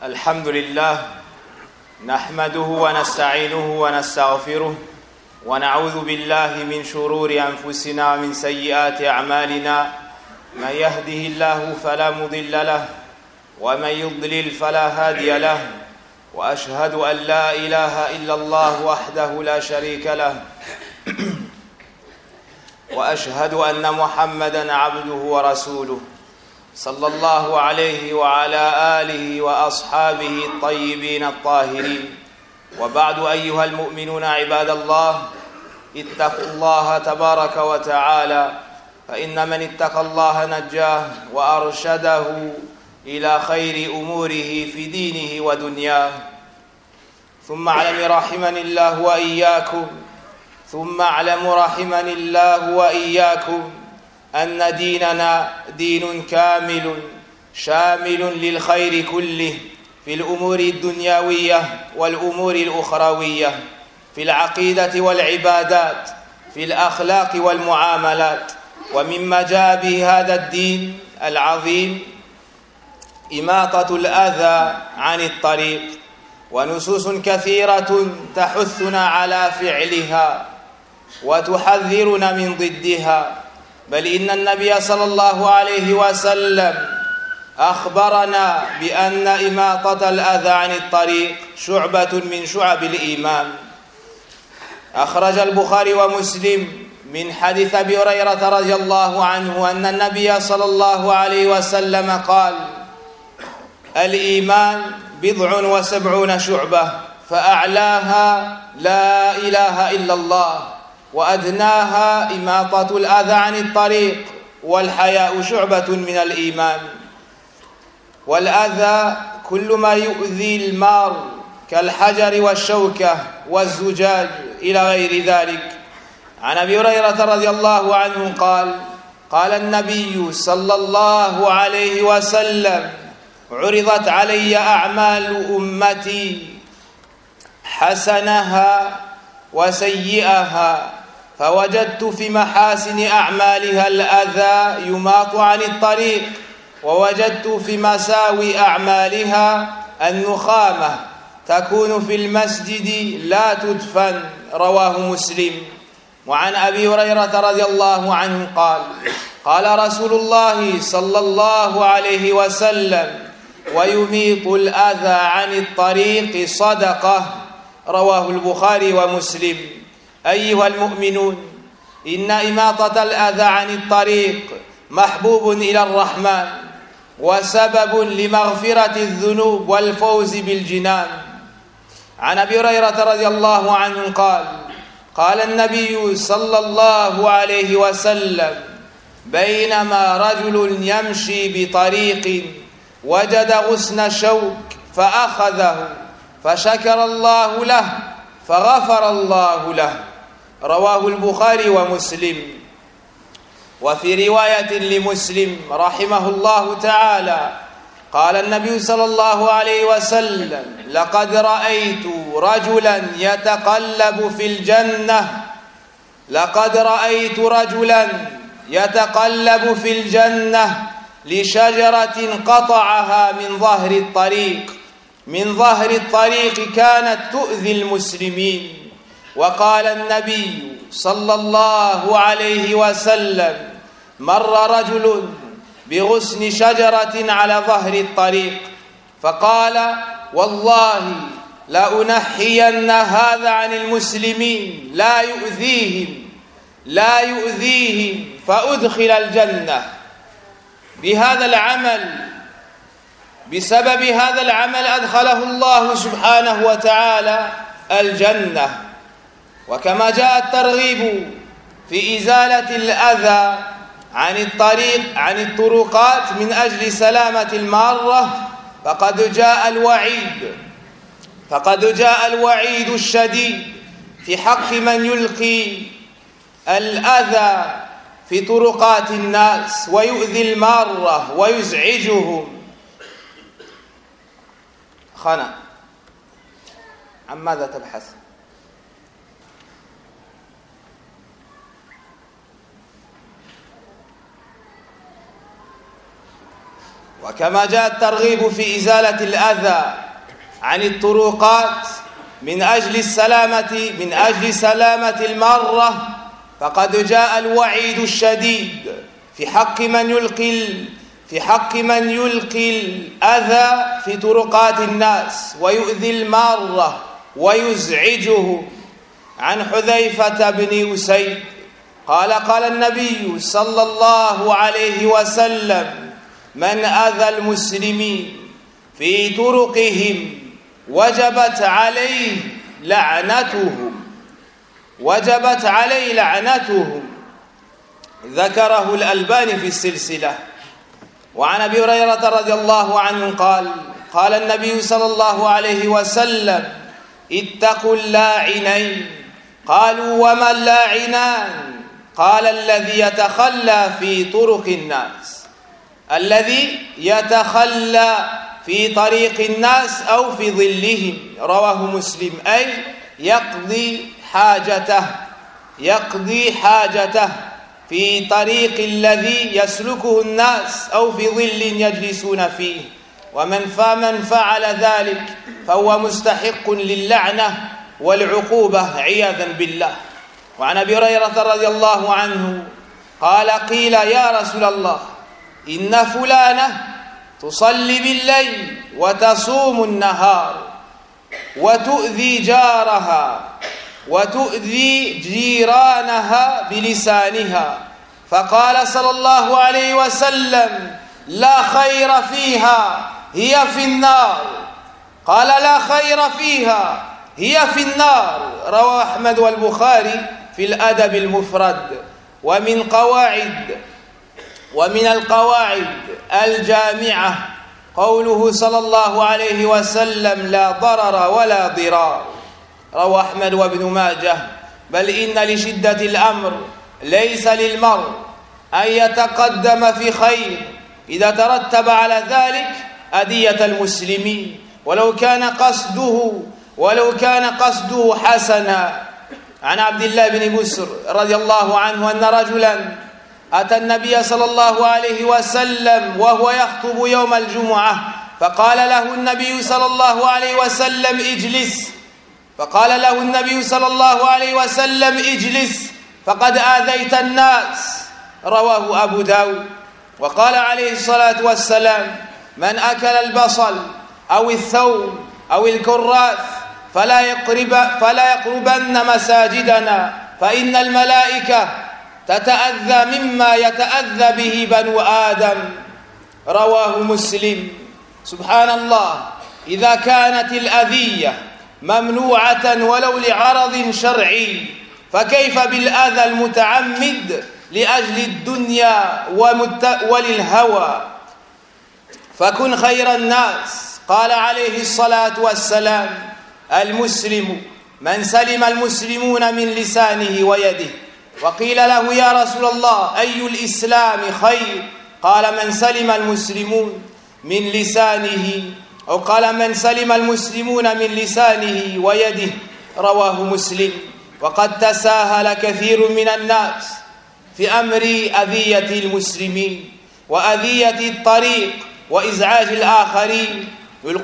الحمد لله نحمده ونستعينه ونستغفره ونعوذ بالله من شرور أنفسنا ومن سيئات أعمالنا. من يهده الله فلا مضل له ومن يضلل فلا هادي له، وأشهد أن لا إله إلا الله وحده لا شريك له، وأشهد أن محمدًا عبده ورسوله صلى الله عليه وعلى آله وأصحابه الطيبين الطاهرين. وبعد، أيها المؤمنون عباد الله، اتقوا الله تبارك وتعالى، فإن من اتقى الله نجاه وأرشده إلى خير أموره في دينه ودنياه. ثم اعلموا رحمني الله وإياكم أن ديننا دين كامل شامل للخير كله، في الأمور الدنيوية والأمور الأخروية، في العقيدة والعبادات، في الأخلاق والمعاملات. ومما جاء به هذا الدين العظيم إماطة الأذى عن الطريق، ونصوص كثيرة تحثنا على فعلها وتحذرنا من ضدها. بل إن النبي صلى الله عليه وسلم أخبرنا بأن إماطة الأذى عن الطريق شعبة من شعب الإيمان. أخرج البخاري ومسلم من حديث أبي هريرة رضي الله عنه أن النبي صلى الله عليه وسلم قال: الإيمان 70 شعبة، فأعلاها لا إله إلا الله، وأدناها إماطة الأذى عن الطريق، والحياء شعبة من الإيمان. والأذى كل ما يؤذي المار كالحجر والشوكة والزجاج إلى غير ذلك. عن أبي هريرة رضي الله عنه قال: قال النبي صلى الله عليه وسلم: عرضت علي أعمال أمتي حسنها وسيئها، فوجدت في محاسن أعمالها الأذى يماط عن الطريق، ووجدت في مساوي أعمالها النخامة تكون في المسجد لا تدفن. رواه مسلم. وعن أبي هريرة رضي الله عنه قال: قال رسول الله صلى الله عليه وسلم: ويميط الأذى عن الطريق صدقة. رواه البخاري ومسلم. أيها المؤمنون، إن إماطة الأذى عن الطريق محبوب إلى الرحمن، وسبب لمغفرة الذنوب والفوز بالجنان. عن أبي هريرة رضي الله عنه قال: قال النبي صلى الله عليه وسلم: بينما رجل يمشي بطريق وجد غصن شوك فأخذه فشكر الله له فغفر الله له. رواه البخاري ومسلم. وفي رواية لمسلم رحمه الله تعالى قال النبي صلى الله عليه وسلم: لقد رأيت رجلا يتقلب في الجنة لشجرة قطعها من ظهر الطريق كانت تؤذي المسلمين. وقال النبي صلى الله عليه وسلم: مر رجل بغصن شجرة على ظهر الطريق فقال: والله لأنحين هذا عن المسلمين لا يؤذيهم فأدخل الجنة. بسبب هذا العمل أدخله الله سبحانه وتعالى الجنة. وكما جاء الترغيب في إزالة الأذى عن الطرقات من أجل سلامة المارة، فقد جاء الوعيد الشديد في حق من يلقي الأذى في طرقات الناس ويؤذي المارة ويزعجهم. خنا، عن ماذا تبحث؟ وكما جاء الترغيب في إزالة الأذى عن الطرقات من أجل سلامة المرة، فقد جاء الوعيد الشديد في حق من يلقي الأذى في طرقات الناس ويؤذي المارة ويزعجه. عن حذيفة بن أسيد قال النبي صلى الله عليه وسلم: من أذى المسلمين في طرقهم وجبت عليه لعنتهم. ذكره الألباني في السلسلة. وعن أبي هريرة رضي الله عنه قال النبي صلى الله عليه وسلم: اتقوا اللاعنين. قالوا: وما اللاعنان؟ قال: الذي يتخلى في طرق الناس، الذي يتخلى في طريق الناس أو في ظلهم. رواه مسلم. أي يقضي حاجته في طريق الذي يسلكه الناس أو في ظل يجلسون فيه. ومن فعل ذلك فهو مستحق للعنة والعقوبة عياذا بالله. وعن أبي هريرة رضي الله عنه قيل: يا رسول الله، إن فلانة تصلي بالليل وتصوم النهار وتؤذي جيرانها بلسانها. فقال صلى الله عليه وسلم: لا خير فيها، هي في النار. قال: لا خير فيها، هي في النار. رواه أحمد والبخاري في الأدب المفرد. ومن القواعد الجامعة قوله صلى الله عليه وسلم: لا ضرر ولا ضرار. رواه أحمد وابن ماجه. بل إن لشدة الأمر ليس للمرء أن يتقدم في خير إذا ترتب على ذلك أذية المسلمين، ولو كان قصده حسنا. عن عبد الله بن بسر رضي الله عنه أن رجلا أتى النبي صلى الله عليه وسلم وهو يخطب يوم الجمعة، فقال له النبي صلى الله عليه وسلم: اجلس فقد آذيت الناس. رواه أبو داود. وقال عليه الصلاة والسلام: من أكل البصل أو الثوم أو الكراث فلا يقربن مساجدنا، فإن الملائكة تتأذى مما يتأذى به بنو آدم. رواه مسلم. سبحان الله، إذا كانت الأذية ممنوعة ولو لعرض شرعي، فكيف بالأذى المتعمد لأجل الدنيا وللهوى؟ فكن خير الناس. قال عليه الصلاة والسلام: المسلم من سلم المسلمون من لسانه ويده. وقيل له: يا رسول الله، أي الإسلام خير؟ قال: من سلم المسلمون من لسانه، أو قال: من سلم المسلمون من لسانه ويده. رواه مسلم. وقد تساهل كثير من الناس في أمر أذية المسلمين وأذية الطريق وإزعاج الآخرين،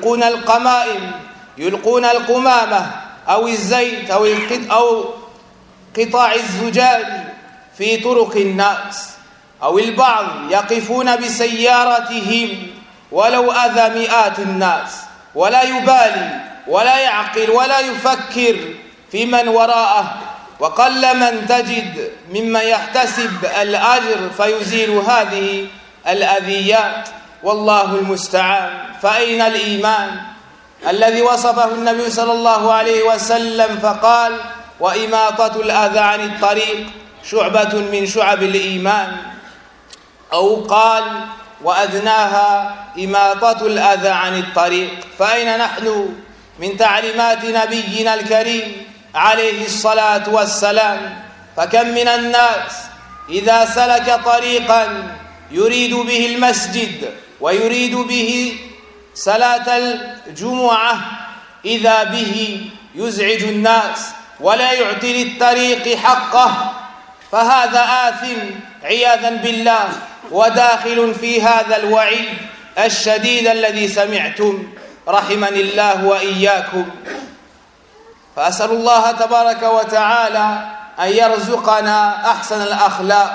يلقون القمامة أو الزيت أو قطاع الزجاج في طرق الناس، أو البعض يقفون بسيارتهم ولو أذى مئات الناس، ولا يبالي ولا يعقل ولا يفكر في من وراءه. وقل من تجد ممن يحتسب الأجر فيزيل هذه الأذيات، والله المستعان. فأين الإيمان الذي وصفه النبي صلى الله عليه وسلم فقال: وإماطة الأذى عن الطريق شعبة من شعب الإيمان، أو قال: وأدناها إماطة الأذى عن الطريق. فأين نحن من تعليمات نبينا الكريم عليه الصلاة والسلام؟ فكم من الناس إذا سلك طريقا يريد به المسجد ويريد به صلاة الجمعة، إذا به يزعج الناس ولا يعطي للطريق حقه، فهذا آثم عياذا بالله وداخل في هذا الوعيد الشديد الذي سمعتم رحمني الله وإياكم. فأسأل الله تبارك وتعالى أن يرزقنا أحسن الأخلاق.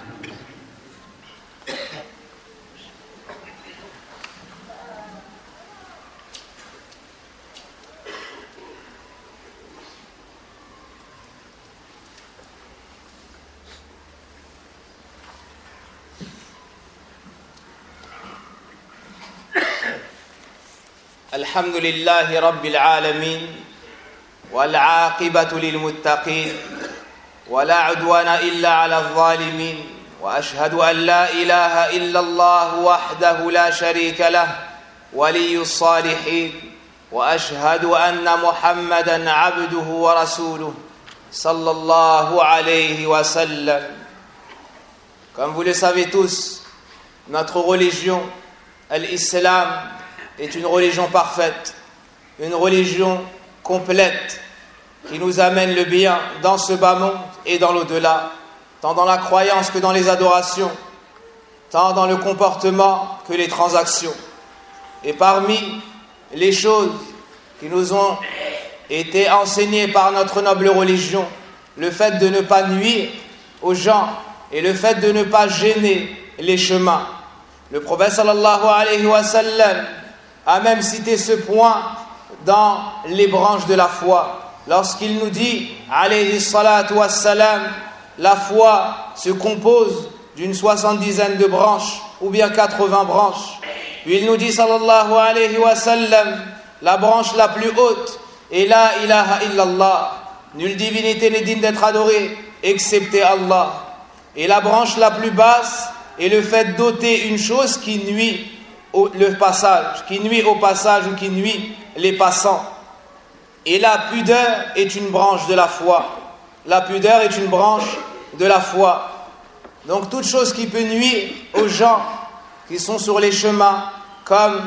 الحمد لله رب العالمين والعاقبة للمتقين ولا عدوان إلا على الظالمين وأشهد أن لا إله إلا الله وحده لا شريك له ولي الصالحين وأشهد أن محمدًا عبده ورسوله صلى الله عليه وسلم. Comme vous le savez tous, notre religion, l'islam, est une religion parfaite, une religion complète qui nous amène le bien dans ce bas monde et dans l'au-delà, tant dans la croyance que dans les adorations, tant dans le comportement que les transactions. Et parmi les choses qui nous ont été enseignées par notre noble religion, le fait de ne pas nuire aux gens et le fait de ne pas gêner les chemins. Le prophète sallallahu alayhi wa sallam a même cité ce point dans les branches de la foi, lorsqu'il nous dit, alayhi salatu wassalam, la foi se compose d'une 70aine de branches, ou bien 80 branches. Puis il nous dit, sallallahu alayhi wa sallam, la branche la plus haute est la ilaha illallah, nulle divinité n'est digne d'être adorée, excepté Allah. Et la branche la plus basse est le fait d'ôter une chose qui nuit au passage ou qui nuit les passants. Et la pudeur est une branche de la foi. La pudeur est une branche de la foi. Donc toute chose qui peut nuire aux gens qui sont sur les chemins, comme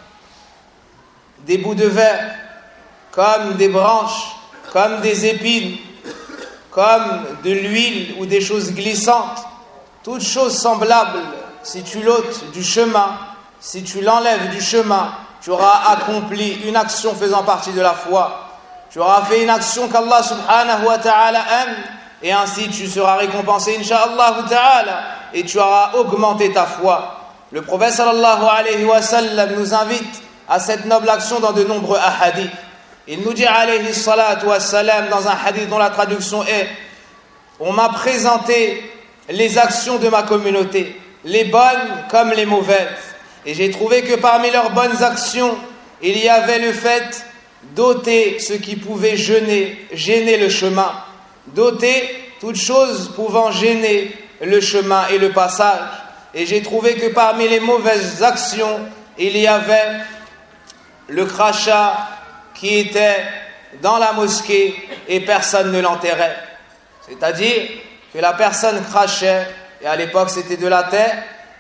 des bouts de verre, comme des branches, comme des épines, comme de l'huile ou des choses glissantes, toute chose semblable, si tu l'ôtes du chemin, si tu l'enlèves du chemin, tu auras accompli une action faisant partie de la foi. Tu auras fait une action qu'Allah subhanahu wa ta'ala aime, et ainsi tu seras récompensé incha'Allah ta'ala, et tu auras augmenté ta foi. Le prophète sallallahu alayhi wa sallam nous invite à cette noble action dans de nombreux hadiths. Il nous dit alayhi salatu wa salam dans un hadith dont la traduction est: on m'a présenté les actions de ma communauté, les bonnes comme les mauvaises. Et j'ai trouvé que parmi leurs bonnes actions, il y avait le fait d'ôter ce qui pouvait gêner le chemin, d'ôter toute chose pouvant gêner le chemin et le passage. Et j'ai trouvé que parmi les mauvaises actions, il y avait le crachat qui était dans la mosquée et personne ne l'enterrait. C'est-à-dire que la personne crachait, et à l'époque c'était de la terre,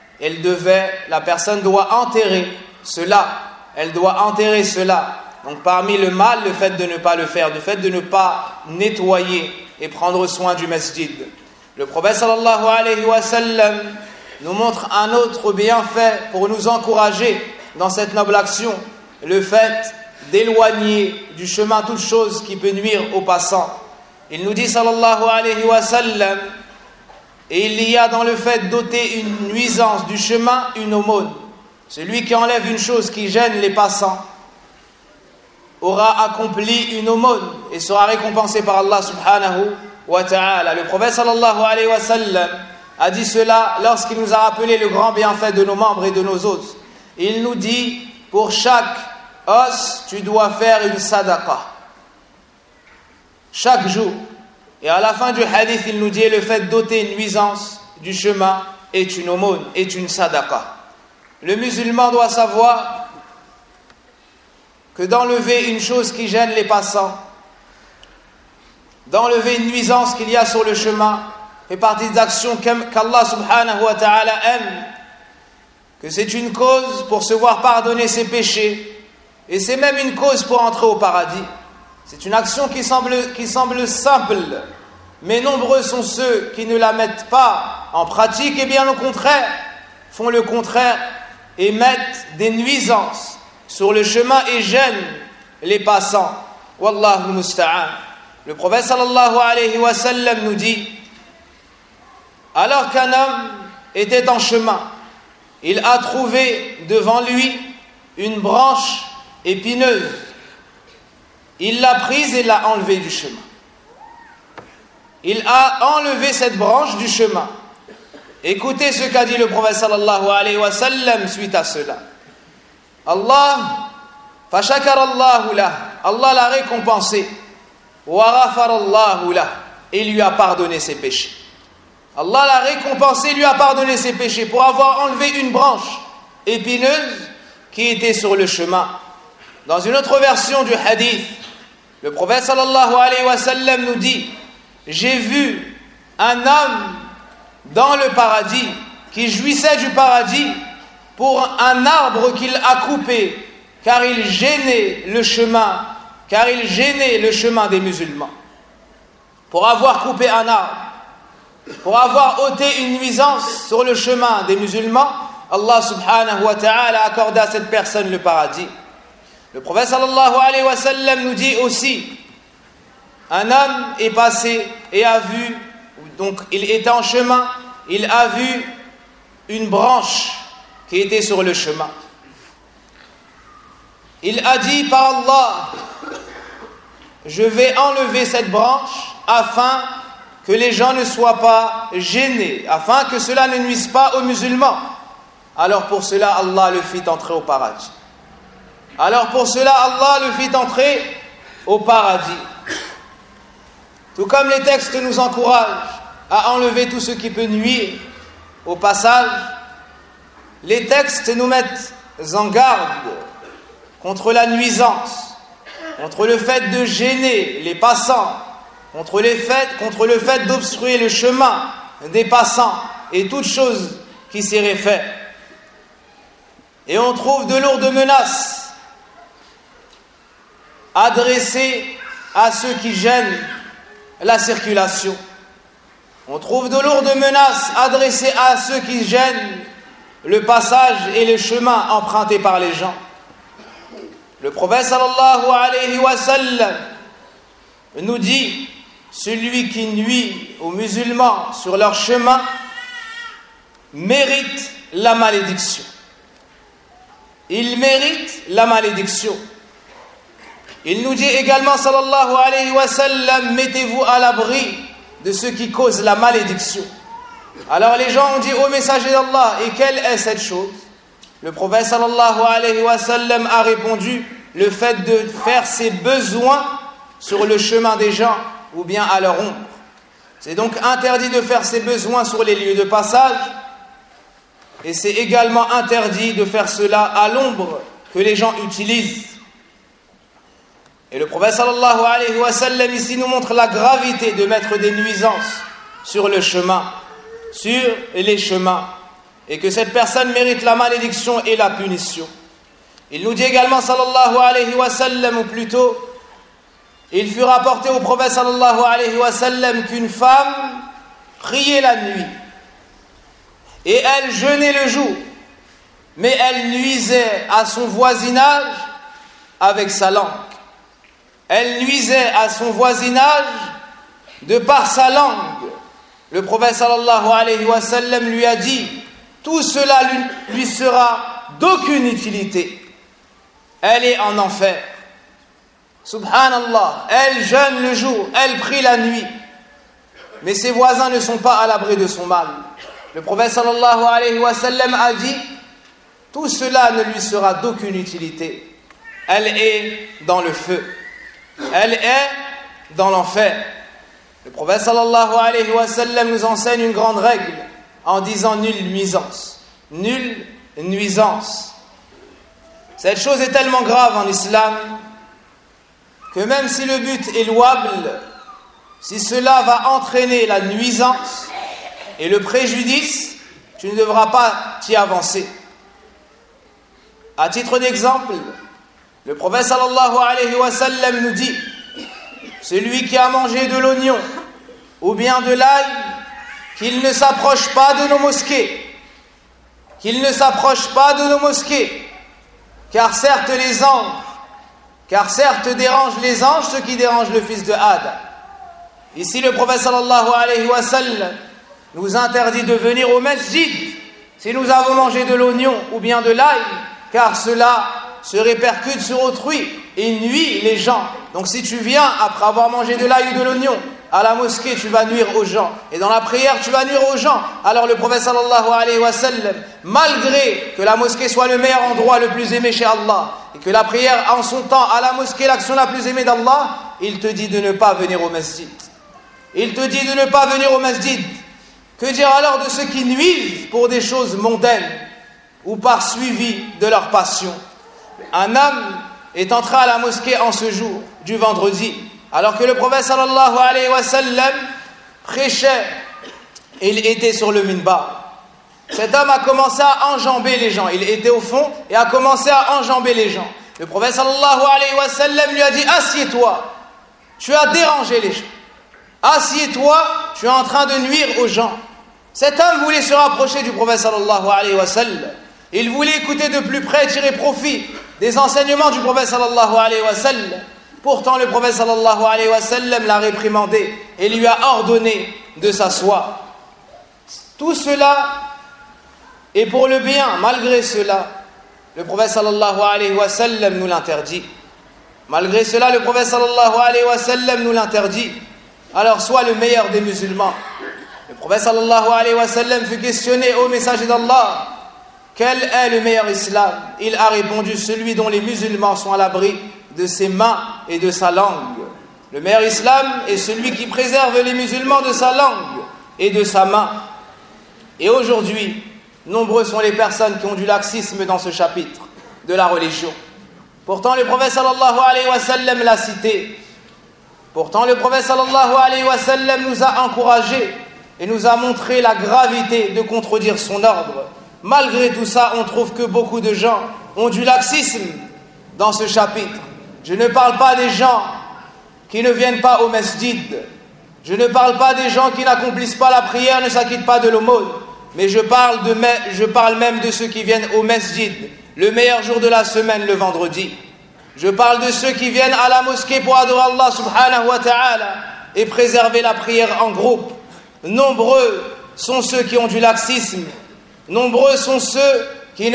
la personne doit enterrer cela. Elle doit enterrer cela. Donc parmi le mal, le fait de ne pas le faire, le fait de ne pas nettoyer et prendre soin du masjid. Le prophète sallallahu alayhi wa sallam nous montre un autre bienfait pour nous encourager dans cette noble action, le fait d'éloigner du chemin toute chose qui peut nuire aux passants. Il nous dit sallallahu alayhi wa sallam, et il y a dans le fait d'ôter une nuisance du chemin une aumône. Celui qui enlève une chose qui gêne les passants aura accompli une aumône et sera récompensé par Allah subhanahu wa ta'ala. Le prophète sallallahu alayhi wa sallam a dit cela lorsqu'il nous a rappelé le grand bienfait de nos membres et de nos os. Il nous dit, pour chaque os, tu dois faire une sadaqa. Chaque jour. Et à la fin du hadith, il nous dit, le fait d'ôter une nuisance du chemin est une aumône, est une sadaqa. Le musulman doit savoir que d'enlever une chose qui gêne les passants, d'enlever une nuisance qu'il y a sur le chemin, fait partie des actions qu'Allah subhanahu wa ta'ala aime, que c'est une cause pour se voir pardonner ses péchés, et c'est même une cause pour entrer au paradis. C'est une action qui semble simple, mais nombreux sont ceux qui ne la mettent pas en pratique, et bien au contraire, font le contraire et mettent des nuisances sur le chemin et gênent les passants. Wallahu musta'an. Le prophète sallallahu alayhi wa sallam nous dit, alors qu'un homme était en chemin, il a trouvé devant lui une branche épineuse. Il l'a prise et l'a enlevée du chemin. Il a enlevé cette branche du chemin. Écoutez ce qu'a dit le prophète sallallahu alayhi wa sallam suite à cela. Fashakarallahu lah. Allah l'a récompensé. Wa ghafarallahu lah. Et lui a pardonné ses péchés. Allah l'a récompensé, lui a pardonné ses péchés pour avoir enlevé une branche épineuse qui était sur le chemin. Dans une autre version du hadith, le prophète sallallahu alayhi wa sallam nous dit, j'ai vu un homme dans le paradis qui jouissait du paradis pour un arbre qu'il a coupé car il gênait le chemin des musulmans. Pour avoir coupé un arbre, pour avoir ôté une nuisance sur le chemin des musulmans, Allah subhanahu wa ta'ala a accordé à cette personne le paradis. Le prophète sallallahu alayhi wa sallam nous dit aussi, un homme est passé et a vu, donc il était en chemin, il a vu une branche qui était sur le chemin. Il a dit, par Allah, je vais enlever cette branche afin que les gens ne soient pas gênés, afin que cela ne nuise pas aux musulmans. Alors pour cela, Allah le fit entrer au paradis. Tout comme les textes nous encouragent à enlever tout ce qui peut nuire au passage, les textes nous mettent en garde contre la nuisance, contre le fait de gêner les passants, contre le fait d'obstruer le chemin des passants et toutes choses qui s'y réfèrent. Et on trouve de lourdes menaces adressées à ceux qui gênent la circulation. On trouve de lourdes menaces adressées à ceux qui gênent le passage et le chemin empruntés par les gens. Le prophète sallallahu alayhi wa sallam nous dit, celui qui nuit aux musulmans sur leur chemin mérite la malédiction. Il mérite la malédiction. Il nous dit également sallallahu alayhi wa sallam, mettez-vous à l'abri de ceux qui causent la malédiction. Alors les gens ont dit au messager d'Allah, et quelle est cette chose? Le prophète sallallahu alayhi wa sallam a répondu, le fait de faire ses besoins sur le chemin des gens ou bien à leur ombre. C'est donc interdit de faire ses besoins sur les lieux de passage, et c'est également interdit de faire cela à l'ombre que les gens utilisent. Et le prophète sallallahu alayhi wa sallam ici nous montre la gravité de mettre des nuisances sur le chemin, sur les chemins, et que cette personne mérite la malédiction et la punition. Il nous dit également sallallahu alayhi wa sallam, ou plutôt il fut rapporté au prophète sallallahu alayhi wa sallam qu'une femme priait la nuit et elle jeûnait le jour, mais elle nuisait à son voisinage avec sa langue. Elle nuisait à son voisinage de par sa langue. Le prophète sallallahu alayhi wa sallam lui a dit, tout cela lui sera d'aucune utilité. Elle est en enfer. Subhanallah, elle jeûne le jour, elle prie la nuit, mais ses voisins ne sont pas à l'abri de son mal. Le prophète sallallahu alayhi wa sallam a dit, tout cela ne lui sera d'aucune utilité. Elle est dans le feu. Elle est dans l'enfer. Le prophète sallallahu alayhi wa sallam nous enseigne une grande règle en disant nulle nuisance. Nulle nuisance. Cette chose est tellement grave en islam que même si le but est louable, si cela va entraîner la nuisance et le préjudice, tu ne devras pas t'y avancer. À titre d'exemple, le prophète sallallahu alayhi wa sallam nous dit, celui qui a mangé de l'oignon ou bien de l'ail, qu'il ne s'approche pas de nos mosquées, qu'ils ne s'approchent pas de nos mosquées, car certes dérangent les anges ce qui dérange le fils de Adam. Ici le prophète sallallahu alayhi wa sallam nous interdit de venir au masjid si nous avons mangé de l'oignon ou bien de l'ail, car cela se répercute sur autrui et nuit les gens. Donc si tu viens après avoir mangé de l'ail ou de l'oignon à la mosquée, tu vas nuire aux gens, et dans la prière tu vas nuire aux gens. Alors le prophète sallallahu alayhi wa sallam, malgré que la mosquée soit le meilleur endroit, le plus aimé chez Allah, et que la prière en son temps à la mosquée, l'action la plus aimée d'Allah, il te dit de ne pas venir au masjid. Il te dit de ne pas venir au masjid. Que dire alors de ceux qui nuisent pour des choses mondaines ou par suivi de leur passion? Un homme est entré à la mosquée en ce jour du vendredi, alors que le prophète sallallahu alayhi wa sallam prêchait, il était sur le minbar. Cet homme a commencé à enjamber les gens. Il était au fond et a commencé à enjamber les gens. Le prophète sallallahu alayhi wa sallam lui a dit: assieds-toi, tu as dérangé les gens. Assieds-toi, tu es en train de nuire aux gens. Cet homme voulait se rapprocher du prophète sallallahu alayhi wa sallam. Il voulait écouter de plus près et tirer profit des enseignements du prophète sallallahu alayhi wa sallam. Pourtant le prophète sallallahu alayhi wa sallam l'a réprimandé et lui a ordonné de s'asseoir. Tout cela est pour le bien. Malgré cela, le prophète sallallahu alayhi wa sallam nous l'interdit. Malgré cela, le prophète sallallahu alayhi wa sallam nous l'interdit. Alors sois le meilleur des musulmans. Le prophète sallallahu alayhi wa sallam fut questionné: ô messager d'Allah, quel est le meilleur islam? Il a répondu: celui dont les musulmans sont à l'abri de ses mains et de sa langue. Le meilleur islam est celui qui préserve les musulmans de sa langue et de sa main. Et aujourd'hui, nombreux sont les personnes qui ont du laxisme dans ce chapitre de la religion. Pourtant le prophète sallallahu alayhi wa sallam l'a cité. Pourtant le prophète sallallahu alayhi wa sallam nous a encouragés et nous a montré la gravité de contredire son ordre. Malgré tout ça, on trouve que beaucoup de gens ont du laxisme dans ce chapitre. Je ne parle pas des gens qui ne viennent pas au masjid. Je ne parle pas des gens qui n'accomplissent pas la prière, ne s'acquittent pas de l'aumône. Mais je parle même de ceux qui viennent au masjid, le meilleur jour de la semaine, le vendredi. Je parle de ceux qui viennent à la mosquée pour adorer Allah subhanahu wa ta'ala et préserver la prière en groupe. Nombreux sont ceux qui ont du laxisme. Nombreux sont ceux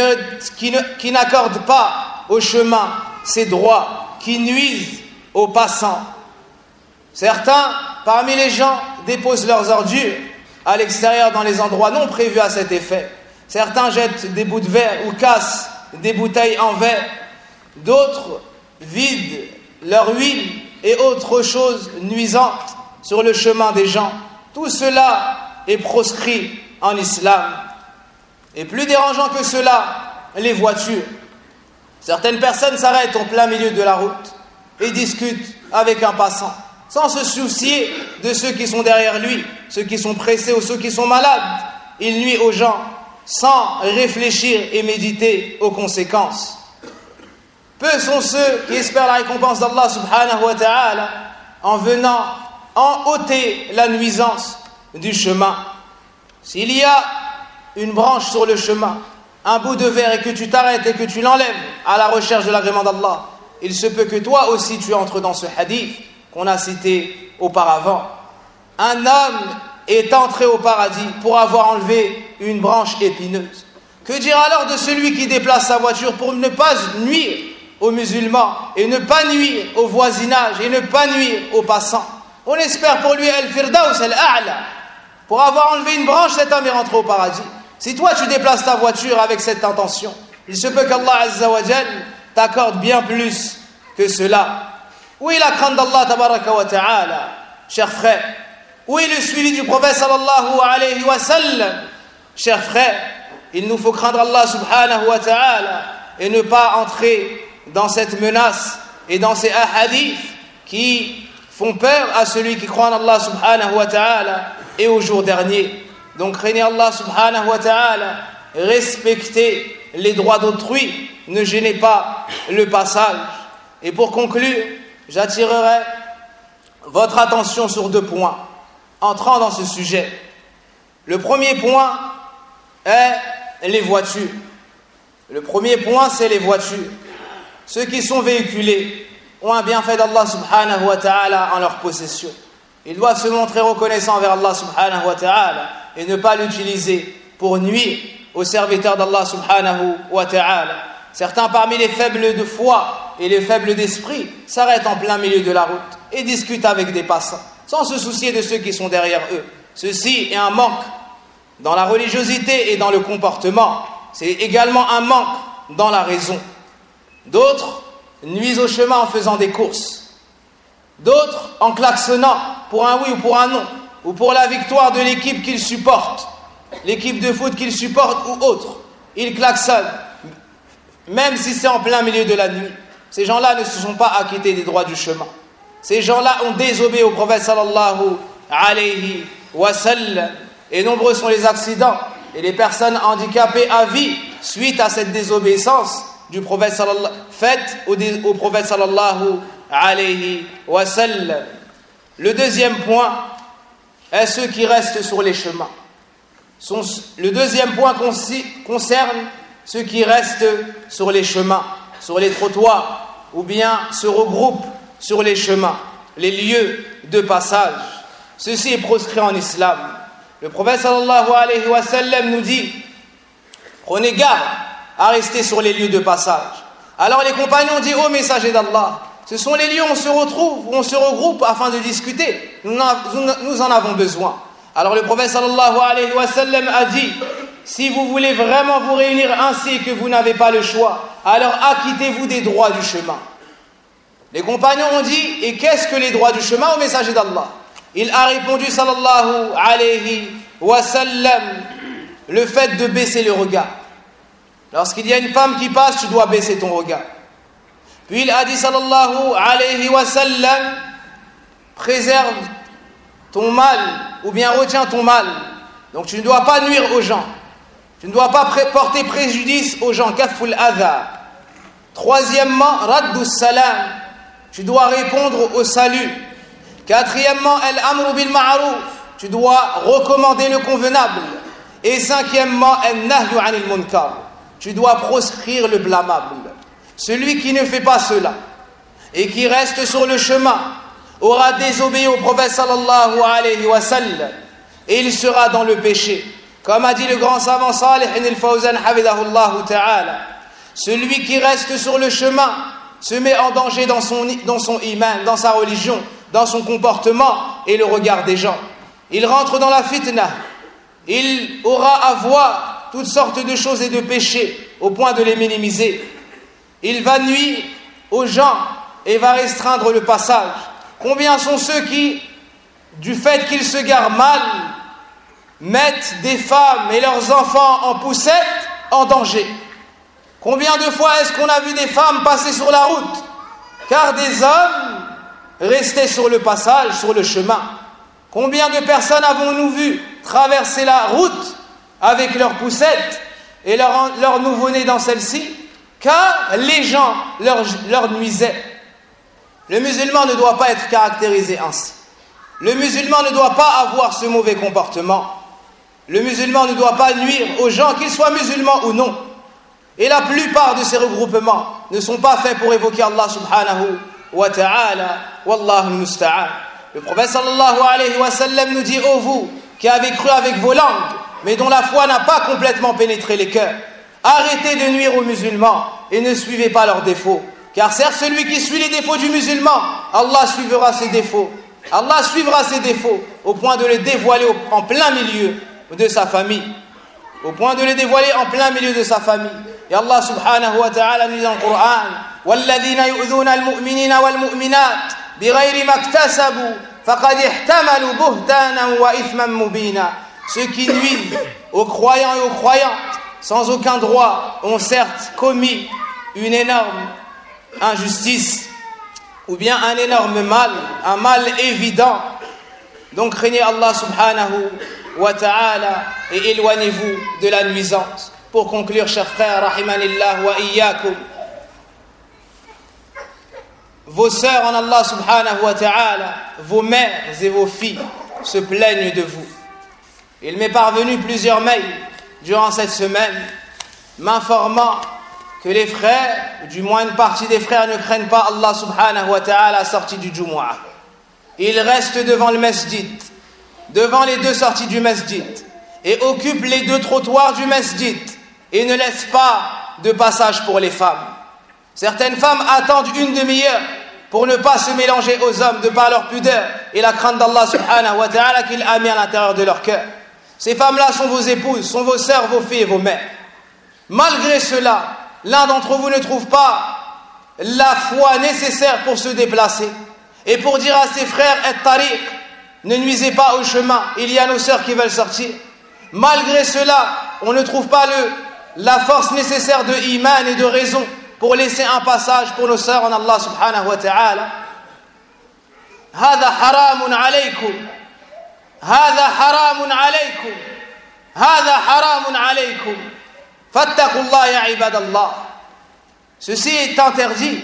qui n'accordent pas au chemin ses droits, qui nuisent aux passants. Certains, parmi les gens, déposent leurs ordures à l'extérieur dans les endroits non prévus à cet effet. Certains jettent des bouts de verre ou cassent des bouteilles en verre. D'autres vident leur huile et autres choses nuisantes sur le chemin des gens. Tout cela est proscrit en islam. Et plus dérangeant que cela, les voitures. Certaines personnes s'arrêtent en plein milieu de la route et discutent avec un passant, sans se soucier de ceux qui sont derrière lui, ceux qui sont pressés ou ceux qui sont malades. Il nuit aux gens sans réfléchir et méditer aux conséquences. Peu sont ceux qui espèrent la récompense d'Allah subhanahu wa ta'ala en venant ôter la nuisance du chemin. S'il y a une branche sur le chemin, un bout de verre, et que tu t'arrêtes et que tu l'enlèves à la recherche de l'agrément d'Allah, il se peut que toi aussi tu entres dans ce hadith qu'on a cité auparavant. Un homme est entré au paradis pour avoir enlevé une branche épineuse. Que dire alors de celui qui déplace sa voiture pour ne pas nuire aux musulmans et ne pas nuire au voisinage et ne pas nuire aux passants? On espère pour lui al-firdaus al-a'la. Pour avoir enlevé une branche, cet homme est rentré au paradis. Si toi tu déplaces ta voiture avec cette intention, il se peut qu'Allah Azza wa Jal t'accorde bien plus que cela. Où est la crainte d'Allah tabaraka wa ta'ala, chers frères? Où est le suivi du prophète sallallahu alayhi wa sallam? Chers frères, il nous faut craindre Allah subhanahu wa ta'ala et ne pas entrer dans cette menace et dans ces hadiths qui font peur à celui qui croit en Allah subhanahu wa ta'ala et au jour dernier. Donc craignez Allah subhanahu wa ta'ala, respectez les droits d'autrui, ne gênez pas le passage. Et pour conclure, j'attirerai votre attention sur 2 points entrant dans ce sujet. Le premier point est les voitures. Le premier point, c'est les voitures. Ceux qui sont véhiculés ont un bienfait d'Allah subhanahu wa ta'ala en leur possession. Ils doivent se montrer reconnaissants envers Allah subhanahu wa ta'ala et ne pas l'utiliser pour nuire aux serviteurs d'Allah subhanahu wa ta'ala. Certains parmi les faibles de foi et les faibles d'esprit s'arrêtent en plein milieu de la route et discutent avec des passants, sans se soucier de ceux qui sont derrière eux. Ceci est un manque dans la religiosité et dans le comportement. C'est également un manque dans la raison. D'autres nuisent au chemin en faisant des courses. D'autres en klaxonnant pour un oui ou pour un non, ou pour la victoire de l'équipe qu'ils supportent, l'équipe de foot qu'ils supportent ou autre. Ils klaxonnent, même si c'est en plein milieu de la nuit. Ces gens-là ne se sont pas acquittés des droits du chemin. Ces gens-là ont désobéi au prophète sallallahu alayhi wa sallam. Et nombreux sont les accidents et les personnes handicapées à vie suite à cette désobéissance du prophète sallallahu, faite au prophète sallallahu alayhi wa sallam. Le deuxième point est ceux qui restent sur les chemins. Le deuxième point concerne ceux qui restent sur les chemins, sur les trottoirs, ou bien se regroupent sur les chemins, les lieux de passage. Ceci est proscrit en islam. Le prophète sallallahu alayhi wa sallam nous dit: prenez garde à rester sur les lieux de passage. Alors les compagnons disent: ô messager d'Allah, ce sont les lieux où on se retrouve, où on se regroupe afin de discuter. Nous en avons besoin. Alors le prophète sallallahu alayhi wa sallam a dit: si vous voulez vraiment vous réunir ainsi et que vous n'avez pas le choix, alors acquittez-vous des droits du chemin. Les compagnons ont dit: et qu'est-ce que les droits du chemin, au messager d'Allah? Il a répondu sallallahu alayhi wa sallam: le fait de baisser le regard. Lorsqu'il y a une femme qui passe, tu dois baisser ton regard. Puis il a dit sallallahu alayhi wa sallam: préserve ton mal, ou bien retiens ton mal. Donc tu ne dois pas nuire aux gens. Tu ne dois pas porter préjudice aux gens. Kaful adha. Troisièmement, raddu salam. Tu dois répondre au salut. Quatrièmement, al-amru bil ma'ruf. Tu dois recommander le convenable. Et cinquièmement, al-nahyu anil munkar. Tu dois proscrire le blâmable. Celui qui ne fait pas cela et qui reste sur le chemin aura désobéi au prophète sallallahu alayhi wa sallam et il sera dans le péché. Comme a dit le grand savant Salih ibn al-Fawzan hafidahullah ta'ala, celui qui reste sur le chemin se met en danger dans son iman, dans sa religion, dans son comportement et le regard des gens. Il rentre dans la fitna. Il aura à voir toutes sortes de choses et de péchés au point de les minimiser. Il va nuire aux gens et va restreindre le passage. Combien sont ceux qui, du fait qu'ils se garent mal, mettent des femmes et leurs enfants en poussette en danger? Combien de fois est-ce qu'on a vu des femmes passer sur la route car des hommes restaient sur le passage, sur le chemin? Combien de personnes avons-nous vu traverser la route avec leurs poussettes et leur nouveau-né dans celle-ci car les gens leur nuisaient? Le musulman ne doit pas être caractérisé ainsi. Le musulman ne doit pas avoir ce mauvais comportement. Le musulman ne doit pas nuire aux gens, qu'ils soient musulmans ou non. Et la plupart de ces regroupements ne sont pas faits pour évoquer Allah subhanahu wa ta'ala. Wallahu musta'an. Le prophète sallallahu alayhi wa sallam nous dit: ô vous qui avez cru avec vos langues, mais dont la foi n'a pas complètement pénétré les cœurs, arrêtez de nuire aux musulmans et ne suivez pas leurs défauts. Car certes, celui qui suit les défauts du musulman, Allah suivra ses défauts. Allah suivra ses défauts au point de les dévoiler en plein milieu de sa famille. Au point de les dévoiler en plein milieu de sa famille. Et Allah subhanahu wa ta'ala nous dit dans le Coran: وَالَّذِينَ يُؤْذُونَ الْمُؤْمِنِينَ وَالْمُؤْمِنَاتِ بِغَيْرِ مَا اكْتَسَبُوا فَقَدِ احْتَمَلُوا بُهْتَانًا وَإِثْمًا مُبِينًا. Ceux qui nuisent aux croyants et aux croyantes sans aucun droit ont certes commis une énorme injustice ou bien un énorme mal, un mal évident. Donc craignez Allah subhanahu wa ta'ala et éloignez-vous de la nuisance. Pour conclure, chers frères, rahimanillah wa iyyakum, vos sœurs en Allah subhanahu wa ta'ala, vos mères et vos filles se plaignent de vous. Il m'est parvenu plusieurs mails durant cette semaine, m'informant que les frères, ou du moins une partie des frères, ne craignent pas Allah subhanahu wa ta'ala à la sortie du Jumu'ah. Ils restent devant le masjid, devant les deux sorties du masjid, et occupent les deux trottoirs du masjid, et ne laissent pas de passage pour les femmes. Certaines femmes attendent une demi-heure pour ne pas se mélanger aux hommes de par leur pudeur et la crainte d'Allah subhanahu wa ta'ala qu'il a mis à l'intérieur de leur cœur. Ces femmes-là sont vos épouses, sont vos sœurs, vos filles et vos mères. Malgré cela, l'un d'entre vous ne trouve pas la foi nécessaire pour se déplacer et pour dire à ses frères at-tariq, ne nuisez pas au chemin, il y a nos sœurs qui veulent sortir. Malgré cela, on ne trouve pas la force nécessaire de iman et de raison pour laisser un passage pour nos sœurs en Allah subhanahu wa ta'ala. هذا حرام عليكم هذا حرام عليكم هذا حرام عليكم فاتقوا الله يا عباد الله. Ceci est interdit.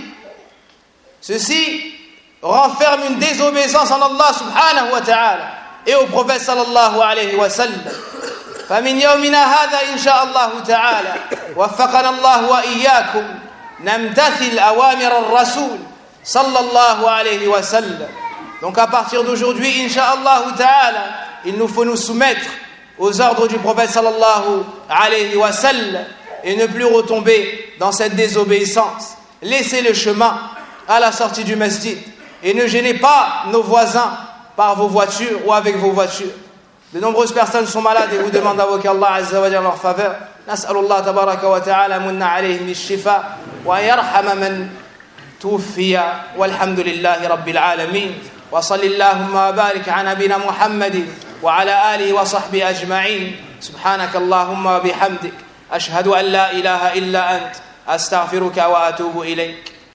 Ceci renferme une désobéissance en Allah subhanahu wa ta'ala et au prophète sallallahu alayhi wa sallam. فمن يومنا هذا إن شاء الله تعالى وفقنا الله وإياكم نمتثل أوامر الرسول صلى الله عليه وسلم. Donc à partir d'aujourd'hui, Inch'Allah ta'ala, il nous faut nous soumettre aux ordres du prophète sallallahu alayhi wa sallam et ne plus retomber dans cette désobéissance. Laissez le chemin à la sortie du masjid et ne gênez pas nos voisins par vos voitures ou avec vos voitures. De nombreuses personnes sont malades et vous demandent d'invoquer Allah Azza wa Jalla en leur faveur. نسأل الله تبارك وتعالى من عليهم بالشفاء ويرحم من توفي والحمد لله رب العالمين وصل اللهم وبارك على نبينا محمد وعلى آله وصحبه أجمعين سبحانك اللهم وبحمدك أشهد أن لا إله إلا أنت أستغفرك وأتوب إليك.